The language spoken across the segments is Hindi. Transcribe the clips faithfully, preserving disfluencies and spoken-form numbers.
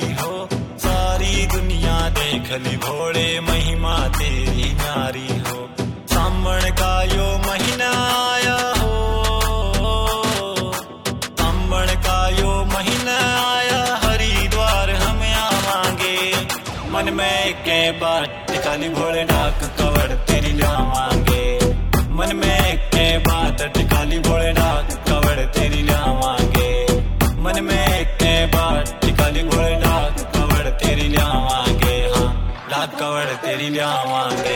न्यारी हो, सारी दुनिया देख ली भोले महिमा तेरी न्यारी हो। सावन का यो महीना आया हो, सावन का यो महीना आया, हरिद्वार हम आवांगे। मन में के बात टिकाली भोले डाक कवड़ तेरी लावांगे। मन में के बात टिकाली भोले डाक कवड़ तेरी लावांगे। मन में के बात टिकाली भोले डाक कवड़ तेरी लावांगे। हाँ डाक कवड़ तेरी लावांगे।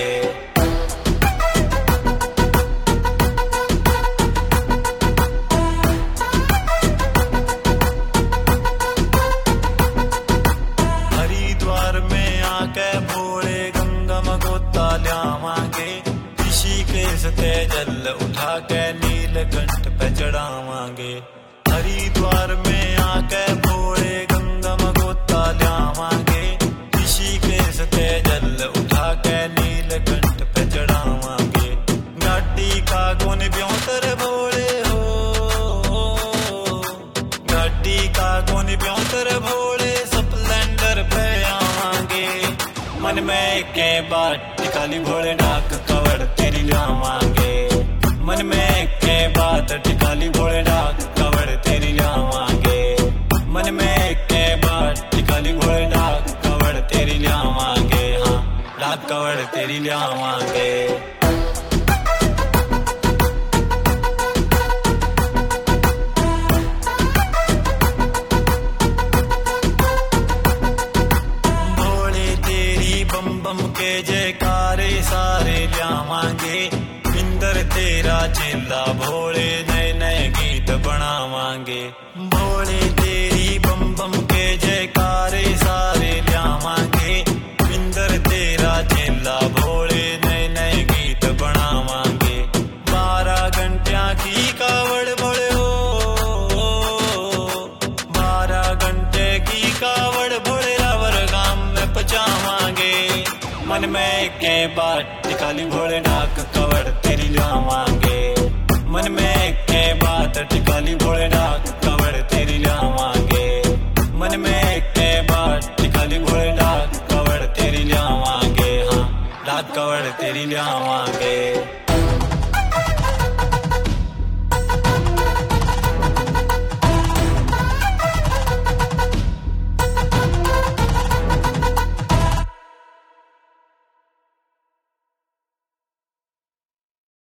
हरिद्वार में आके भोले गंगा मगोता ल्यावांगे। ऋषिकेश ते जल उठा के नीलकंठ पे चढ़ावांगे। हरिद्वार में आके भोले गंगा मगोता ल्यावांगे। ऋषिकेश ते जल उठा के नीलकंठ पे चढ़ावांगे। गाड़ी का गुण ब्योतर भोले हो, गाड़ी का गुण ब्योतर भोले, स्प्लेंडर पे आवांगे। मन में के बात टिकाली भोले डाक कवड़ तेरी लावांगे। मन में के बात टिकाली भोले डाक कवड़ तेरी लावांगे। मन में के बात टिकाली भोले डाक कवड़ तेरी लावांगे। हाँ डाक कवड़ तेरी लावांगे। भोले तेरी बम बम के जयकारे सारे ल्यावांगे। इंदर तेरा चेला भोले नए नए गीत बनावांगे। भोले तेरी बम बम के जयकारे सारे ल्यावांगे। इंदर तेरा चेला भोले नए नए गीत बनावांगे। बारह घंटिया की कावड़ भोले हो, बारह घंटे की कावड़ भोले रावर गांव में पचावांगे। मन में के बात टिकाली भोले डाक कवड़ तेरी लावांगे। मन में के बात टिकाली भोले डाक कवड़ तेरी लावांगे।